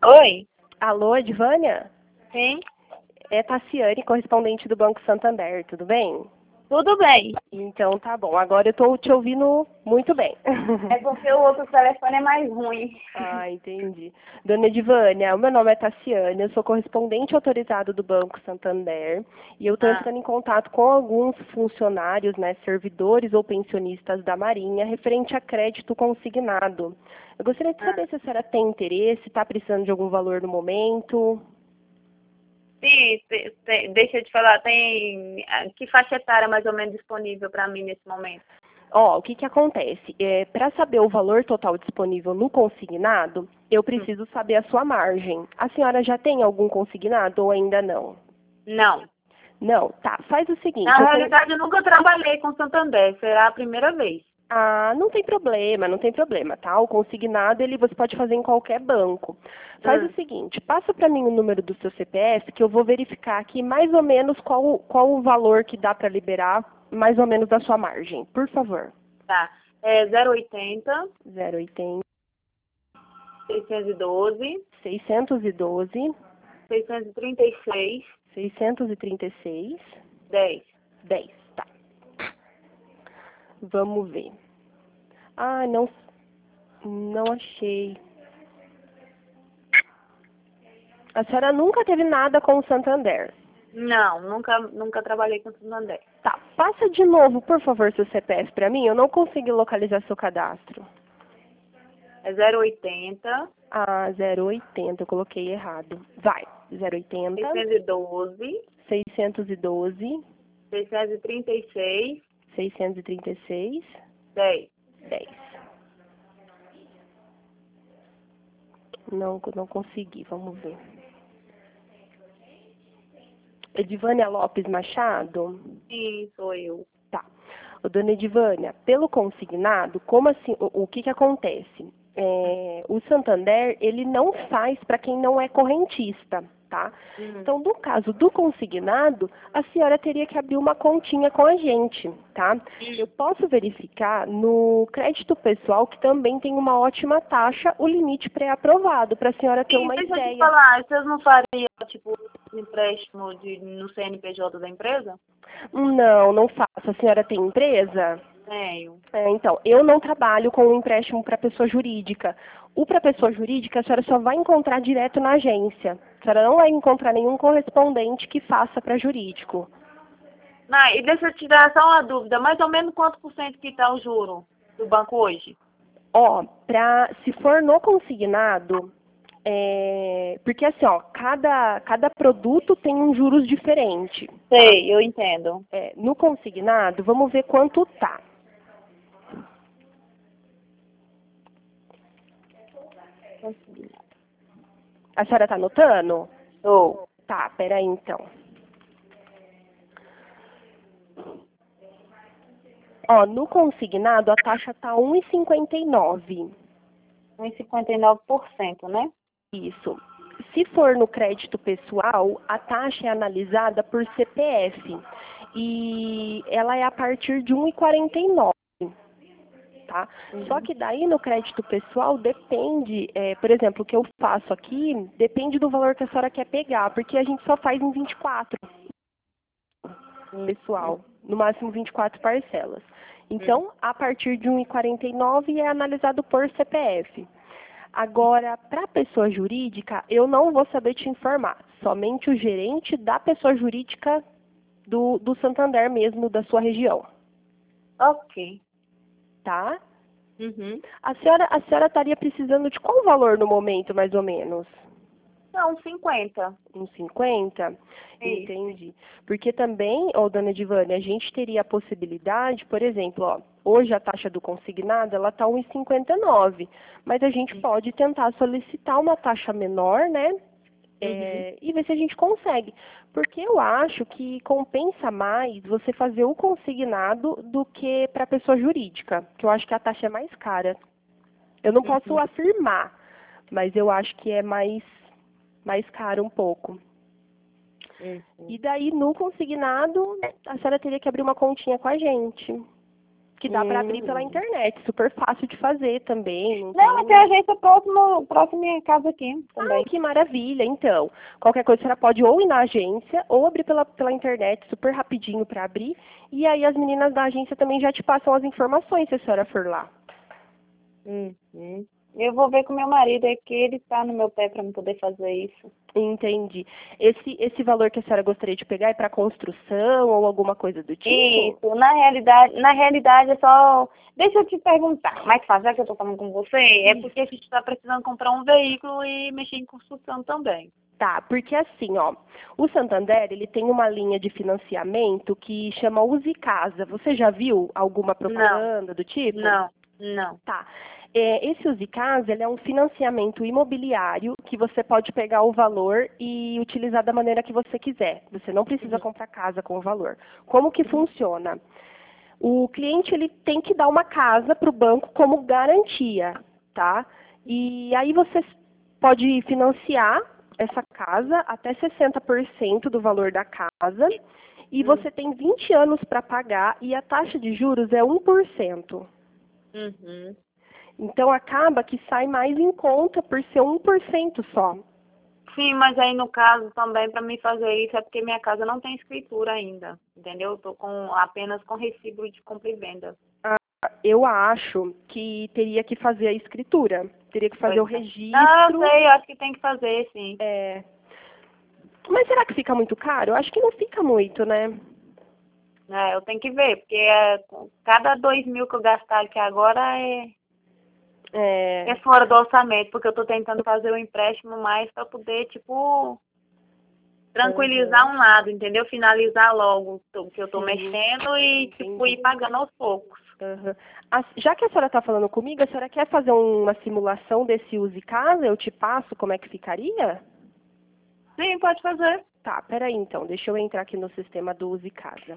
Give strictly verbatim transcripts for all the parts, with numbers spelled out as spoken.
Oi? Alô, Edvânia? Sim? É Tassiane, correspondente do Banco Santander, tudo bem? Tudo bem. Então tá bom, agora eu estou te ouvindo muito bem. É porque o outro telefone é mais ruim. Ah, entendi. Dona Edvânia, o meu nome é Tassiane, eu sou correspondente autorizado do Banco Santander e eu estou Ah, entrando em contato com alguns funcionários, né, servidores ou pensionistas da Marinha referente a crédito consignado. Eu gostaria de ah. saber se a senhora tem interesse, está precisando de algum valor no momento. Sim, te- te- deixa eu te falar, tem ah, que faixa etária mais ou menos disponível para mim nesse momento? Ó, o que que acontece? É, para saber o valor total disponível no consignado, eu Hum. preciso saber a sua margem. A senhora já tem algum consignado ou ainda não? Não. Não, tá. Faz o seguinte, Na eu tenho... realidade, eu nunca trabalhei com Santander, será a primeira vez. Ah, não tem problema, não tem problema, tá? O consignado, ele você pode fazer em qualquer banco. Faz o Hum. seguinte, passa para mim o número do seu C P F, que eu vou verificar aqui mais ou menos qual, qual o valor que dá para liberar, mais ou menos da sua margem. Por favor. Tá. É zero oitenta, zero oitenta, seiscentos e doze, seiscentos e doze, seiscentos e trinta e seis, seiscentos e trinta e seis, dez. dez, tá. Vamos ver. Ah, não, não achei. A senhora nunca teve nada com o Santander. Não, nunca, nunca trabalhei com Santander. Tá, passa de novo, por favor, seu C P F para mim. Eu não consegui localizar seu cadastro. É zero oitenta, Ah, zero oitenta, eu coloquei errado. Vai, zero oitenta, seiscentos e doze, seiscentos e doze, seiscentos e trinta e seis, seiscentos e trinta e seis, dez. dez. Não, não consegui, vamos ver. Edivânia Lopes Machado? Sim, sou eu. Tá. Ô, dona Edivânia, pelo consignado, como assim, o, o que que acontece? É, o Santander, ele não faz para quem não é correntista, tá? Hum. Então, no caso do consignado, a senhora teria que abrir uma continha com a gente, tá? Eu posso verificar no crédito pessoal, que também tem uma ótima taxa, o limite pré-aprovado, para a senhora ter Sim, uma deixa eu te ideia. falar, vocês não fariam, tipo, empréstimo de, no C N P J da empresa? Não, não faço. A senhora tem empresa? Tenho. É, então, eu não trabalho com um empréstimo para pessoa jurídica. O para pessoa jurídica, a senhora só vai encontrar direto na agência. A senhora não vai encontrar nenhum correspondente que faça para jurídico. Não, e deixa eu te dar só uma dúvida, mais ou menos quanto por cento que está o juro do banco hoje? Ó, pra, se for no consignado, é, porque assim, ó, cada, cada produto tem um juros diferente. Tá? Sei, eu entendo. É, no consignado, vamos ver quanto tá. A senhora tá anotando? Sou. Tá, peraí então. Ó, no consignado a taxa tá um vírgula cinquenta e nove. um vírgula cinquenta e nove por cento, né? Isso. Se for no crédito pessoal, a taxa é analisada por C P F e ela é a partir de um vírgula quarenta e nove, tá? Uhum. Só que daí no crédito pessoal depende, é, por exemplo, o que eu faço aqui, depende do valor que a senhora quer pegar, porque a gente só faz em vinte e quatro pessoal, no máximo vinte e quatro parcelas. Então, a partir de um vírgula quarenta e nove é analisado por C P F. Agora, para a pessoa jurídica, eu não vou saber te informar. Somente o gerente da pessoa jurídica do, do Santander mesmo, da sua região. Ok. Tá? Uhum. A senhora, a senhora estaria precisando de qual valor no momento, mais ou menos? Não, cinquenta. Uns cinquenta? Isso. Entendi. Porque também, ô, dona Edivânia, a gente teria a possibilidade, por exemplo, ó, hoje a taxa do consignado, ela está um vírgula cinquenta e nove, mas a gente pode tentar solicitar uma taxa menor, né? É, e ver se a gente consegue. Porque eu acho que compensa mais você fazer o consignado do que para pessoa jurídica, que eu acho que a taxa é mais cara. Eu não posso afirmar, mas eu acho que é mais, mais caro um pouco. Uhum. E daí, no consignado, a senhora teria que abrir uma continha com a gente. que dá para abrir pela Hum. internet, super fácil de fazer também. Não, Não, mas tem... tem agência próximo, próximo à minha casa aqui também. Ai, que maravilha. Então, qualquer coisa a senhora pode ou ir na agência ou abrir pela, pela internet, super rapidinho para abrir. E aí as meninas da agência também já te passam as informações se a senhora for lá. Uhum. Eu vou ver com meu marido, é que ele está no meu pé para eu poder fazer isso. Entendi. Esse, esse valor que a senhora gostaria de pegar é para construção ou alguma coisa do tipo? Isso, na realidade, na realidade é só. Deixa eu te perguntar, mais fácil, já que eu estou falando com você, é porque a gente está precisando comprar um veículo e mexer em construção também. Tá, porque assim, ó, o Santander, ele tem uma linha de financiamento que chama Use Casa. Você já viu alguma propaganda do tipo? Não, não. Tá. É, esse Use Casa, ele é um financiamento imobiliário que você pode pegar o valor e utilizar da maneira que você quiser. Você não precisa Uhum. comprar casa com o valor. Como que funciona? O cliente, ele tem que dar uma casa para o banco como garantia, tá? E aí você pode financiar essa casa até sessenta por cento do valor da casa e Hum. você tem vinte anos para pagar e a taxa de juros é um por cento. Uhum. Então acaba que sai mais em conta por ser um por cento só. Sim, mas aí no caso também para mim fazer isso é porque minha casa não tem escritura ainda, entendeu? Eu tô com apenas com recibo de compra e venda. Ah, eu acho que teria que fazer a escritura, teria que fazer o Pois é. Não, eu registro. sei, eu acho que tem que fazer, sim. É... Mas será que fica muito caro? Eu acho que não fica muito, né? É, eu tenho que ver, porque é, cada dois mil que eu gastar aqui agora é, É... é fora do orçamento, porque eu tô tentando fazer o empréstimo mais para poder, tipo, tranquilizar Uhum. um lado, entendeu? Finalizar logo o que eu tô Sim, mexendo e, tipo, ir entendi. pagando aos poucos. Uhum. A- já que a senhora está falando comigo, a senhora quer fazer uma simulação desse use casa? Eu te passo como é que ficaria? Sim, pode fazer. Tá, peraí então, deixa eu entrar aqui no sistema do use casa.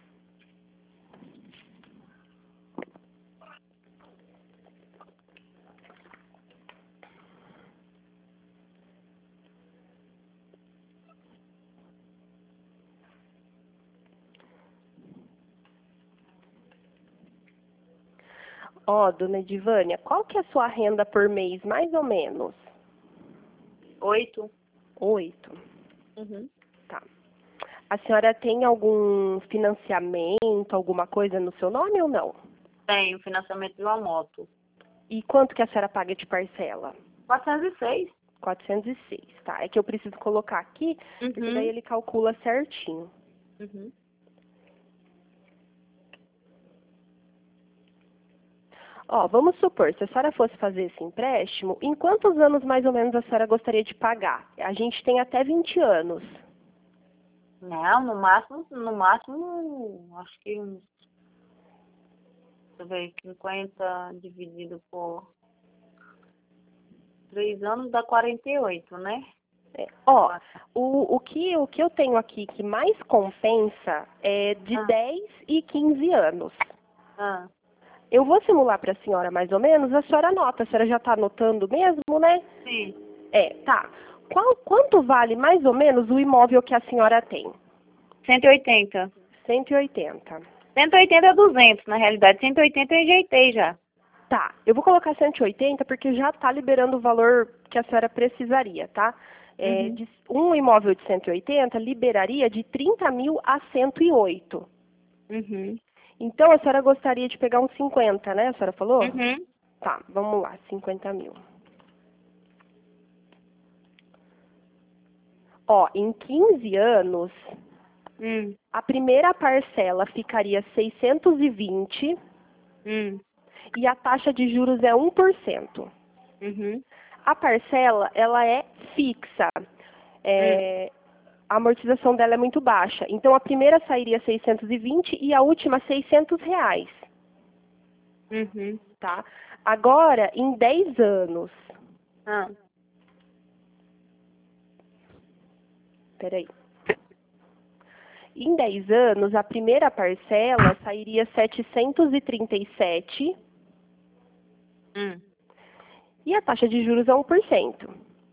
Ó, dona Edivânia, qual que é a sua renda por mês, mais ou menos? Oito. Oito. Uhum. Tá. A senhora tem algum financiamento, alguma coisa no seu nome ou não? Tenho financiamento de uma moto. E quanto que a senhora paga de parcela? quatrocentos e seis. quatrocentos e seis, tá? É que eu preciso colocar aqui, porque daí Uhum. ele calcula certinho. Uhum. Ó, vamos supor, se a senhora fosse fazer esse empréstimo, em quantos anos mais ou menos a senhora gostaria de pagar? A gente tem até vinte anos. Não, no máximo, no máximo, acho que uns, deixa eu ver, cinquenta dividido por três anos dá quarenta e oito, né? É, ó, o, o, que, o que eu tenho aqui que mais compensa é de Ah, dez e quinze anos. ah, Eu vou simular para a senhora mais ou menos, a senhora anota, a senhora já está anotando mesmo, né? sim, É, tá. Qual, quanto vale mais ou menos o imóvel que a senhora tem? cento e oitenta. cento e oitenta. cento e oitenta é duzentos, na realidade. cento e oitenta eu enjeitei já. Tá, eu vou colocar cento e oitenta porque já está liberando o valor que a senhora precisaria, tá? É, Uhum. de, um imóvel de cento e oitenta liberaria de trinta mil a cento e oito. Uhum. Então, a senhora gostaria de pegar uns cinquenta, né? A senhora falou? Uhum. Tá, vamos lá, cinquenta mil. Ó, em quinze anos, Hum. a primeira parcela ficaria seiscentos e vinte Hum. e a taxa de juros é um por cento. Uhum. A parcela, ela é fixa. Hum. É, a amortização dela é muito baixa. Então, a primeira sairia seiscentos e vinte e a última seiscentos reais, Uhum. tá? Agora, em dez anos, Ah. peraí. Em dez anos, a primeira parcela sairia setecentos e trinta e sete Hum. e a taxa de juros é um por cento.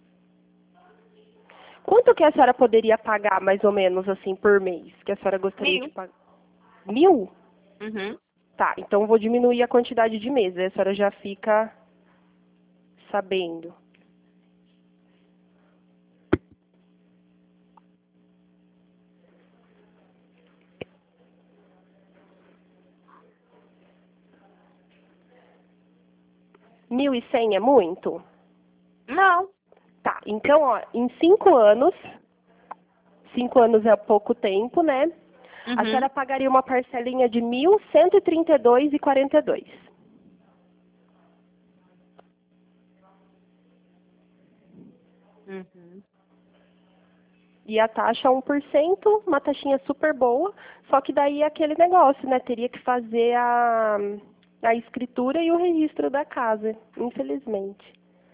Quanto que a senhora poderia pagar, mais ou menos, assim, por mês? Que a senhora gostaria de Mil. pagar? Mil? Uhum. Tá, então vou diminuir a quantidade de meses, aí a senhora já fica sabendo. Mil e cem é muito? Não. Tá, então, ó, em cinco anos, cinco anos é pouco tempo, né? Uhum. A senhora pagaria uma parcelinha de mil cento e trinta e dois reais e quarenta e dois centavos. Uhum. E a taxa um por cento, uma taxinha super boa, só que daí é aquele negócio, né? Teria que fazer a, a escritura e o registro da casa, infelizmente.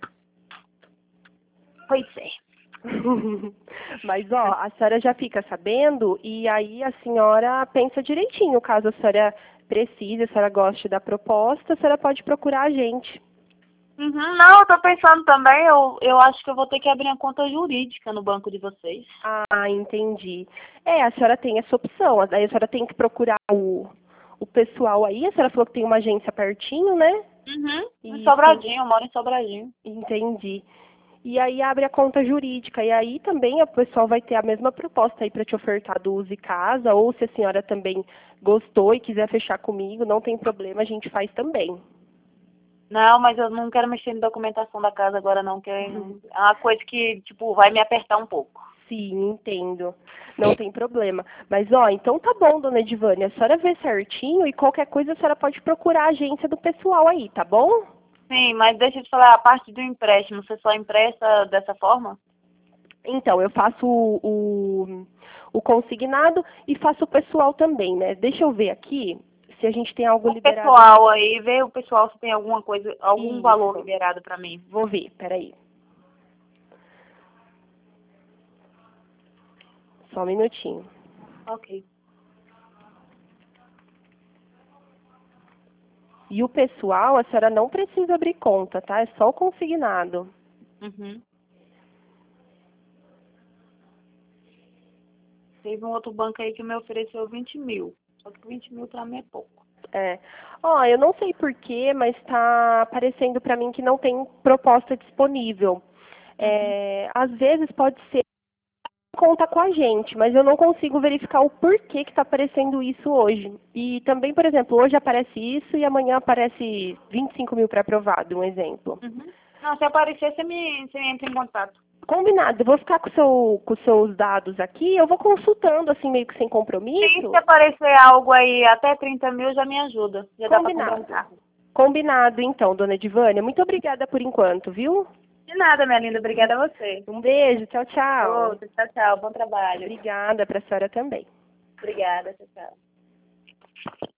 Pois é. Mas, ó, a senhora já fica sabendo e aí a senhora pensa direitinho. Caso a senhora precise, a senhora goste da proposta, a senhora pode procurar a gente. Uhum. Não, eu tô pensando também, eu, eu acho que eu vou ter que abrir uma conta jurídica no banco de vocês. Ah, entendi. É, a senhora tem essa opção. Aí a senhora tem que procurar o, o pessoal aí. A senhora falou que tem uma agência pertinho, né? Uhum. Em Isso, Sobradinho, eu moro em Sobradinho. entendi. E aí abre a conta jurídica. E aí também o pessoal vai ter a mesma proposta aí para te ofertar do Use Casa. Ou se a senhora também gostou e quiser fechar comigo, não tem problema, a gente faz também. Não, mas eu não quero mexer em documentação da casa agora não, que é uma coisa que, tipo, vai me apertar um pouco. Sim, entendo. Não tem problema. Mas, ó, então tá bom, dona Edivânia. A senhora vê certinho e qualquer coisa a senhora pode procurar a agência do pessoal aí, tá bom? Sim, mas deixa eu te falar, a parte do empréstimo, você só empresta dessa forma? Então, eu faço o, o, o consignado e faço o pessoal também, né? Deixa eu ver aqui se a gente tem algo O liberado. pessoal aí, vê o pessoal se tem alguma coisa, algum valor Isso. liberado pra mim. Vou ver, peraí. Só um minutinho. Ok. E o pessoal, a senhora não precisa abrir conta, tá? É só o consignado. Uhum. Teve um outro banco aí que me ofereceu vinte mil. Só que vinte mil pra mim é pouco. É. Ó, eu não sei porquê, mas está aparecendo para mim que não tem proposta disponível. É, às vezes pode ser conta com a gente, mas eu não consigo verificar o porquê que está aparecendo isso hoje. E também, por exemplo, hoje aparece isso e amanhã aparece vinte e cinco mil para aprovado, um exemplo. Uhum. Não, se aparecer, você me, você entra em contato. Combinado, eu vou ficar com, seu, com os seus dados aqui, eu vou consultando assim meio que sem Sim, compromisso. se aparecer algo aí até trinta mil, já me ajuda. Já dá pra comprar um Combinado. carro. Combinado então, dona Edivânia. Muito obrigada por enquanto, viu? De nada, minha linda. Obrigada a você. Um beijo, tchau, tchau. Outro, tchau, tchau. Bom trabalho. Obrigada para a senhora também. Obrigada, tchau, tchau.